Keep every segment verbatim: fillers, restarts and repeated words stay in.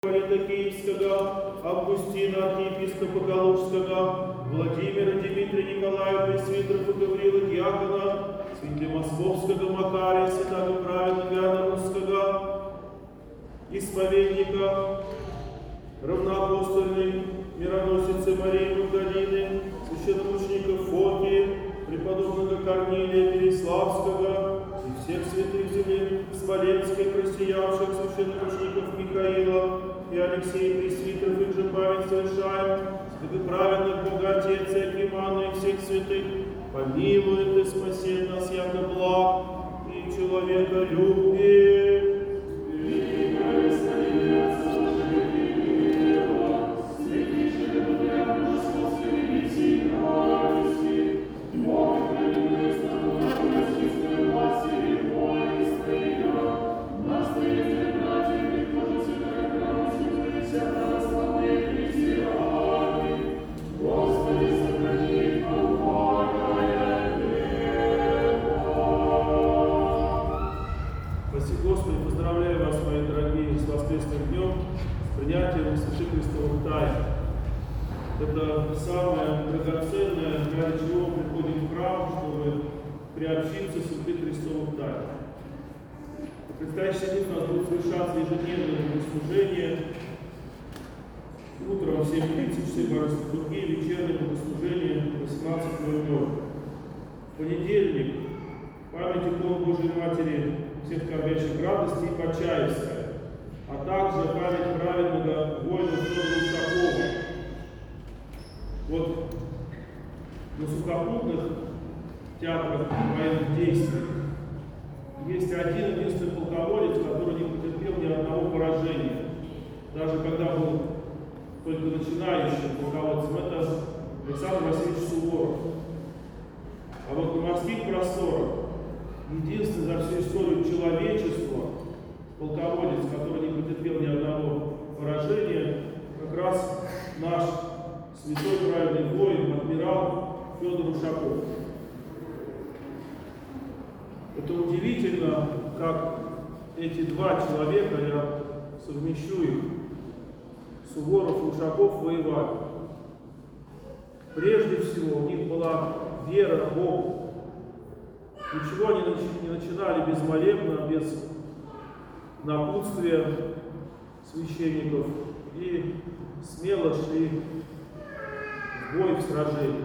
Киевского, Августина, архиепископа Калужского, Владимира, Дмитрия, Николая, Пресвитеров и Гаврила, Диакона, святителя Московского, Макария, святого праведного Иоанна Русского, исповедника, равноапостольной мироносицы Марии Магдалины, священномученика Фотии, преподобного Корнилия Переславского и всех святых земли Смоленской, просиявших священномучеников Михаила и Алексея Пресвитеров, их же память совершаем, святых праведных Богатия, Церкви Имана и всех святых, помилует и спасет нас, яко благ и человека любит. Господи, поздравляю вас, мои дорогие, с воскресным днем, с принятием святых Христовых тайн. Это самое драгоценное, ради чего мы приходим в храм, чтобы приобщиться к святых Христовых тайн. В предстоящий день у нас будет совершаться ежедневное богослужение. Утром в семь тридцать часы Божественной Литургии, вечернее богослужение в восемнадцать ноль ноль. В понедельник память икон Божией Матери всех скорбящих радости и Почаевская, а также память праведного воина Федора Ушакова. Вот на сухопутных театрах военных действий есть один единственный полководец, который не потерпел ни одного поражения. Даже когда был только начинающим полководцем, это Александр Васильевич Суворов. А вот на морских просторах единственный за всю историю человечества полководец, который не потерпел ни одного поражения, как раз наш святой праведный воин, адмирал Федор Ушаков. Это удивительно, как эти два человека, я совмещу их, Суворов и Ушаков, воевали. Прежде всего у них была вера в Бога. Ничего они не начинали безмолебно, без напутствия священников и смело шли в бой, в сражение.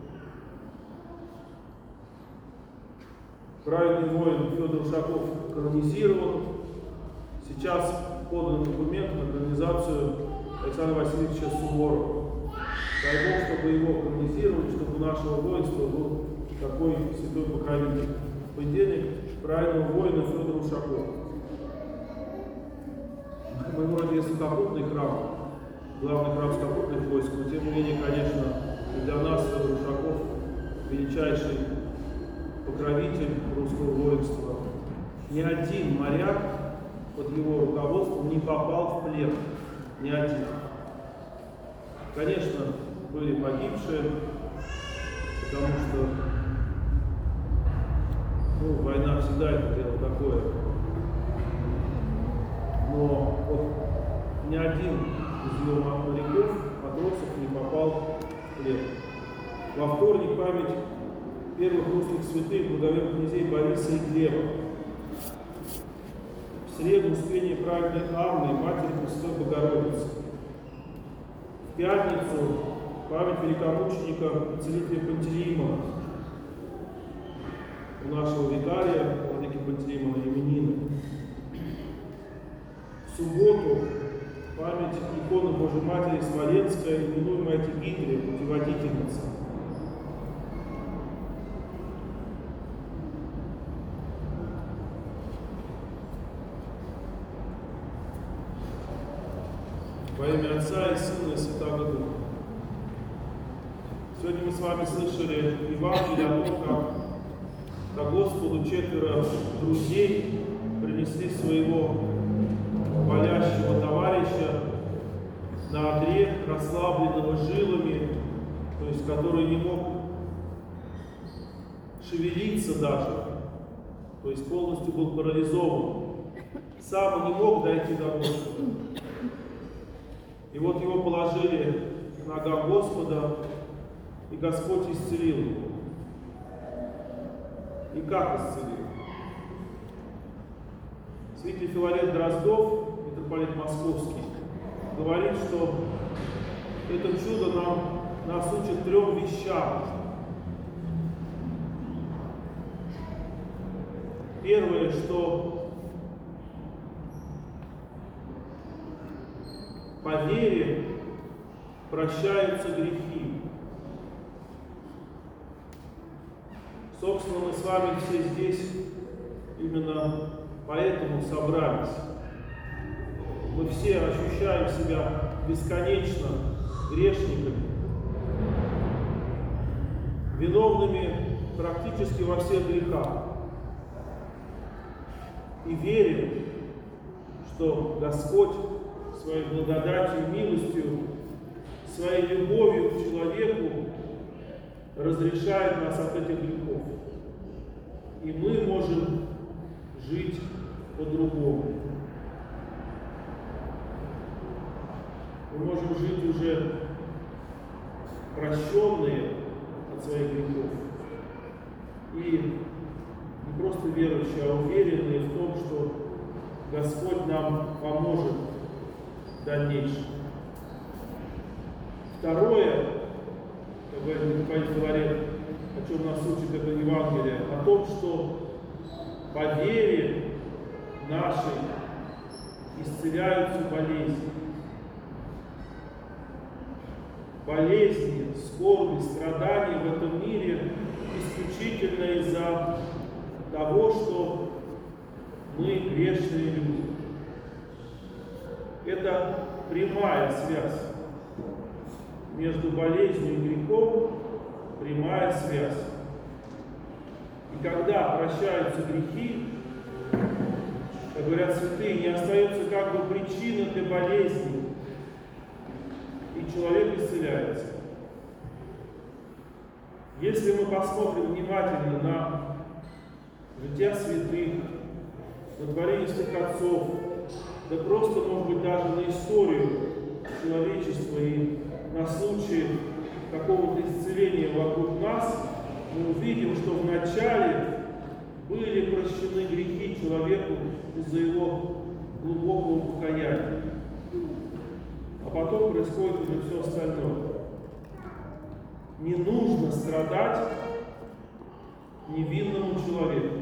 Праведный воин Федор Ушаков канонизирован. Сейчас подан документ на канонизацию Александра Васильевича Суворова. Дай Бог, чтобы его канонизировали, чтобы у нашего воинства был такой святой покровитель. В понедельник праведного воина Федора Ушакова. Мы вроде сухопутный храм, главный храм сухопутных войск, но тем не менее, конечно, и для нас Федор Ушаков величайший покровитель русского воинства. Ни один моряк под его руководством не попал в плен. Ни один. Конечно, были погибшие, потому что ну, война всегда это дело такое. Но вот ни один из ее моряков, матросов не попал в плен. Во вторник память первых русских святых, благоверных князей Бориса и Глеба. В среду успение праведной Анны, матери Пресвятой Богородицы. В пятницу память великомученика и целителя Пантелеимона. У нашего викария, владыки Пантелеимона, именины. В субботу память иконы Божией Матери Смоленская, именуемая Тегитрия, путеводительница. Во имя Отца и Сына и Святого Духа. Сегодня мы с вами слышали Евангелие о том, как к Господу четверо друзей принесли своего болящего товарища на одре, расслабленного жилами, то есть который не мог шевелиться даже, то есть полностью был парализован. Сам не мог дойти до Господа. И вот его положили к ногам Господа, и Господь исцелил его. И как исцелил? Святитель Филарет Дроздов, митрополит Московский, говорит, что это чудо нам, нас учит трем вещам. Первое, что по вере прощаются грехи. Собственно, мы с вами все здесь именно поэтому собрались. Мы все ощущаем себя бесконечно грешниками, виновными практически во всех грехах. И верим, что Господь своей благодатью, милостью, своей любовью к человеку разрешает нас от этих грехов. И мы можем жить по-другому. Мы можем жить уже прощенные от своих грехов. И не просто верующие, а уверенные в том, что Господь нам поможет в дальнейшем. Второе, как говорит митрополит Филарет, о чем нас учит это Евангелие, о том, что по вере нашей исцеляются болезни. Болезни, скорби, страдания в этом мире исключительно из-за того, что мы грешные люди. Это прямая связь между болезнью и грехом, прямая связь. И когда прощаются грехи, как говорят святые, не остается как бы причины для болезни, и человек исцеляется. Если мы посмотрим внимательно на жития святых, на творение святых отцов, да просто, может быть, даже на историю человечества и на случай какого-то исцеления вокруг нас, мы увидим, что вначале были прощены грехи человеку из-за его глубокого покаяния. А потом происходит уже все остальное. Не нужно страдать невинному человеку.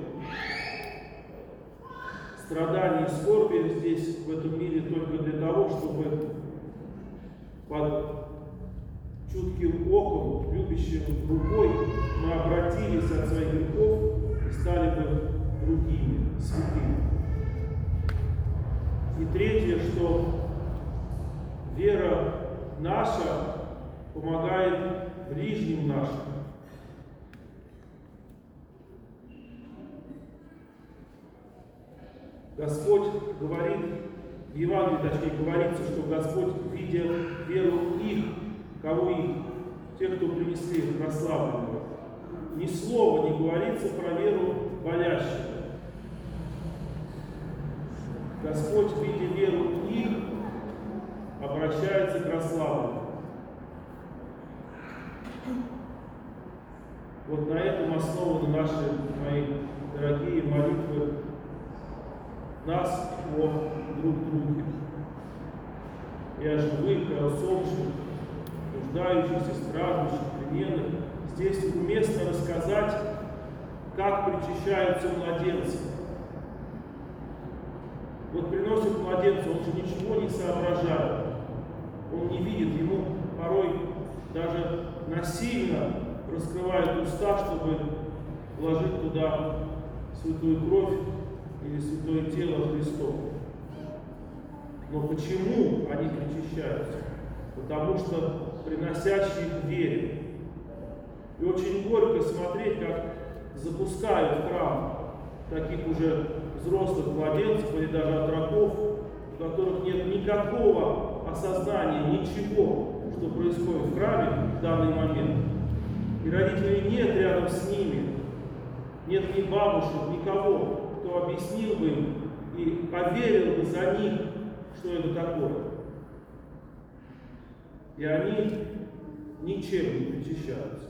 Страдания и скорби здесь, в этом мире, только для того, чтобы под чутким оком, любящим рукой мы обратились от своих грехов и стали бы другими, святыми. И третье, что вера наша помогает ближним нашим. Господь говорит, в Евангелии, точнее, говорится, что Господь, видя веру их, кого их, тех, кто принесли прославленного, ни слова не говорится про веру болящих. Господь, видя веру их, обращается к прославленному. Вот на этом основаны наши, мои дорогие, молитвы нас о друг друге. И о живых, и о усопших, нуждающихся, страждущих, плененных. Здесь уместно рассказать, как причащаются младенцы. Вот приносит младенца, он же ничего не соображает. Он не видит, ему порой даже насильно раскрывают уста, чтобы вложить туда святую кровь или святое тело Христово. Но почему они причащаются? Потому что приносящие их верят. И очень горько смотреть, как запускают в храм таких уже взрослых младенцев или даже отроков, у которых нет никакого осознания, ничего, что происходит в храме в данный момент. И родителей нет рядом с ними, нет ни бабушек, никого, кто объяснил бы им и поверил бы за них, что это такое. и они ничем не причащаются.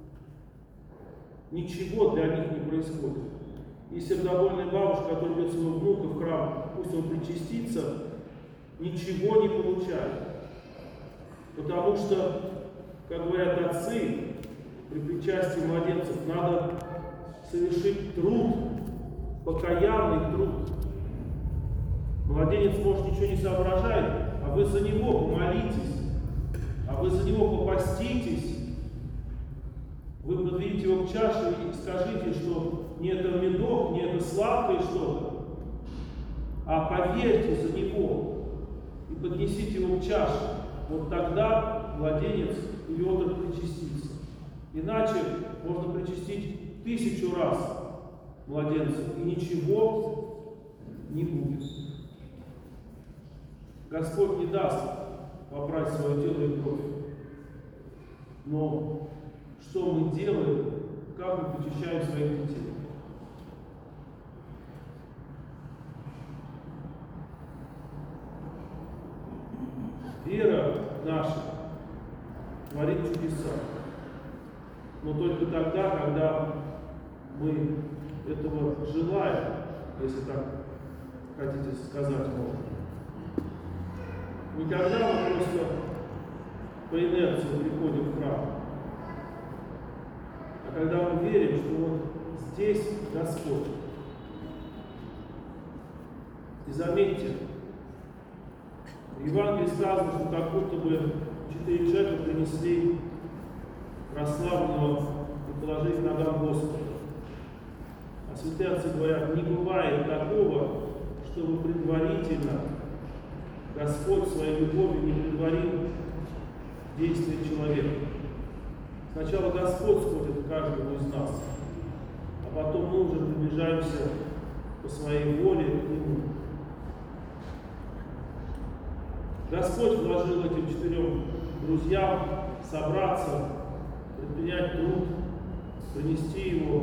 Ничего для них не происходит. И сердобольная бабушка, которая ведет своего внука в храм, пусть он причастится, ничего не получает. Потому что, как говорят отцы, при причастии младенцев надо совершить труд, покаянный труд. Младенец, может, ничего не соображает, а вы за него помолитесь, а вы за него попаститесь. Вы подведите его к чаше и скажите, что не это медок, не это сладкое что-то, а поверьте за него и поднесите его к чаше. Вот тогда младенец Петр причастится. Иначе можно причастить тысячу раз младенцев, и ничего не будет. Господь не даст попрать свое тело и кровь. Но что мы делаем, как мы причащаем своих детей? Вера наша творит чудеса. Но только тогда, когда мы этого желаем, если так хотите сказать можно. Не когда мы просто по инерции приходим в храм, а когда мы верим, что вот здесь Господь. И заметьте, в Евангелии сказано, что как будто бы четыре человека принесли прославленного и положили к ногам Господа. А святые отцы говорят, не бывает такого, чтобы предварительно Господь своей любовью не предварил действия человека. Сначала Господь смотрит каждому из нас, а потом мы уже приближаемся по своей воле к Нему. Господь вложил этим четырем друзьям собраться, предпринять труд, принести его.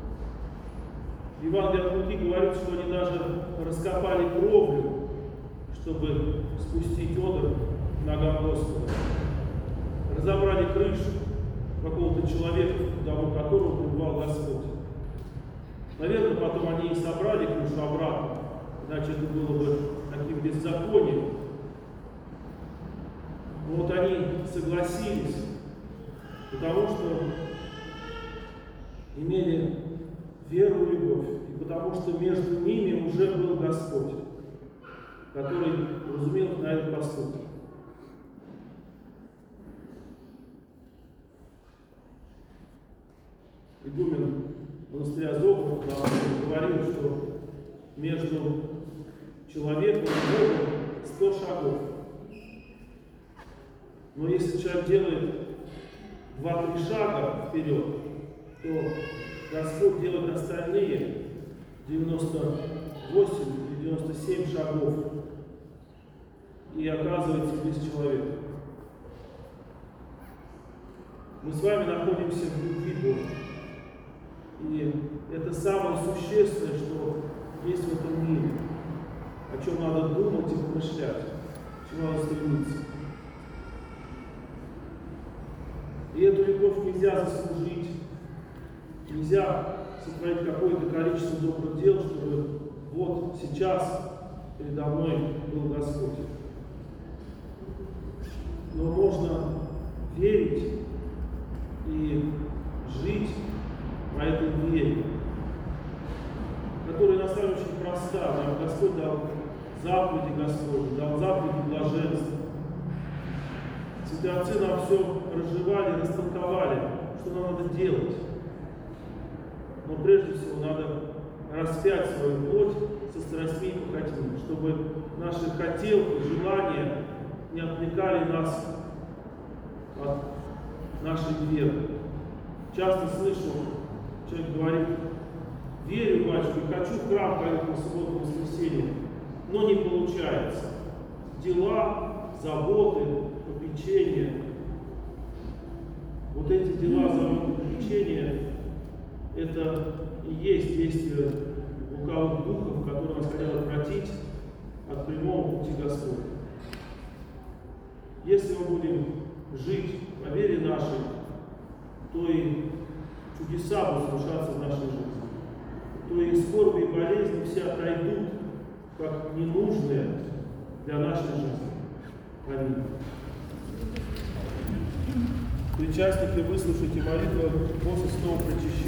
В Евангелии от Луки говорит, что они даже раскопали кровлю, чтобы спустить одр к ногам Господа. Разобрали крышу какого-то человека, в дому которого пребывал Господь. Наверное, потом они и собрали крышу обратно, иначе это было бы таким беззаконием. Но вот они согласились, потому что имели веру и любовь, и потому что между ними уже был Господь, который разумел на этот поступок. Игумен монастыря Зограф говорил, что между человеком и Богом сто шагов. Но если человек делает два-три шага вперед, то Господь делает остальные девяносто восемь или девяносто семь шагов и оказывается без человека. Мы с вами находимся в любви Божьей. И это самое существенное, что есть в этом мире, о чем надо думать и помышлять, к чему надо стремиться. И эту любовь нельзя заслужить, нельзя сотворить какое-то количество добрых дел, чтобы вот сейчас передо мной был Господь. Но можно верить и жить по этой вере, которая на самом деле очень проста. Нам Господь дал заповеди Господь, дал заповеди блаженства. Святые отцы нам все разжевали, растолковали, что нам надо делать. Но прежде всего надо распять свою плоть со страстьми и похотьми, чтобы наши хотелки, желания не отвлекали нас от нашей веры. Часто слышу, человек говорит: верю, батюшка, хочу в храм ходить на субботу, воскресенье, но не получается. Дела, заботы, попечения. Вот эти дела, заботы, попечения, это и есть действие лукавых духов, которые нас хотят отвратить от прямого пути Господня. Если мы будем жить по вере нашей, то и чудеса будут совершаться в нашей жизни. То и скорби и болезни все отойдут, как ненужные для нашей жизни. Аминь. Причастники, выслушайте молитву после снова причащения.